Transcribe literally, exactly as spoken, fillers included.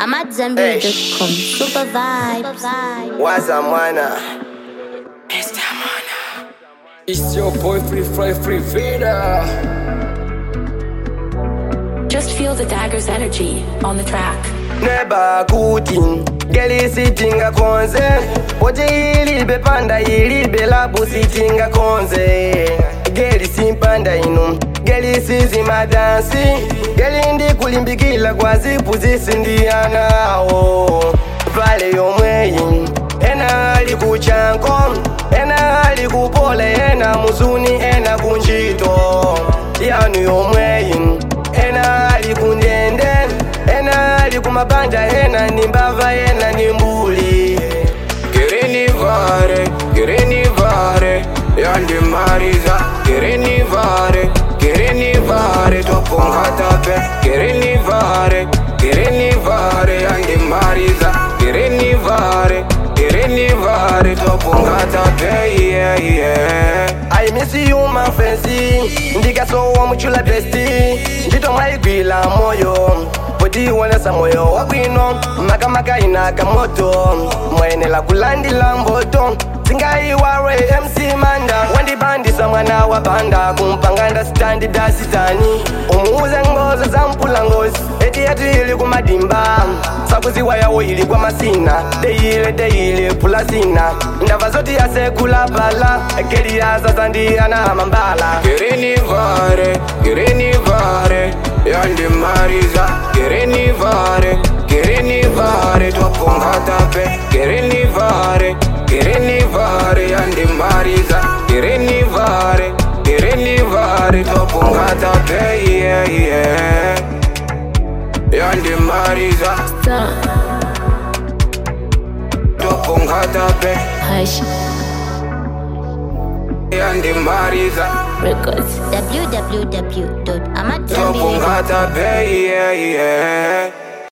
I'm at Zambia dot com. Super vibes. Waza mwana Mister Mana. It's your boy Free Fly Free Vida. Just feel the Daggers energy on the track. Neba kutin Geli sitinga konze Oje ilibe panda ilibe labu sitinga konze Geli simpanda inu Geli sizi madansi Geli ndi kulimbikila kwa zipu zisindianao Vale yomweyi Ena ali kuchanko Ena ali kupole Ena muzuni ena kunjito Yanu yomweyi Ena ali kundende Ena ali kumabanda Ena nimbava ena nimbuli Gereni vare, gereni vare Yandi mariza, gereni vare Gereni vare, toponga tape Gereni vare, gereni vare Yandi mariza, gereni vare Gereni vare, toponga tape Yeah, yeah I miss you my fancy Ndiga so wa mchula besti Ndito maigwila moyo Podi wanesa moyo wakwino Maka maka inaka moto Mwene la kulandi la mboto Zingai ware M C Manda Wandi bandi sa mwana wa banda Kumpanganda standi da sitani Umuuze ngoza za mpula ngozi Eti yetu ili kumadimba Sakuzi waya ili kwa masina Deile deile pula sina Ndava zoti ya sekula bala Keri ya sasandi ana mambala Gereni vare, gereni vare Yandi mariza, gereni vare Gereni vare, toponga tape Gereni vare, gereni vare Yandi mariza, gereni vare Gereni vare, toponga tape Yeah, yeah Yandi mariza Toponga tape Hush. Yandi mariza Records. w w w dot amat zambia dot com. Toponga tape Yeah, yeah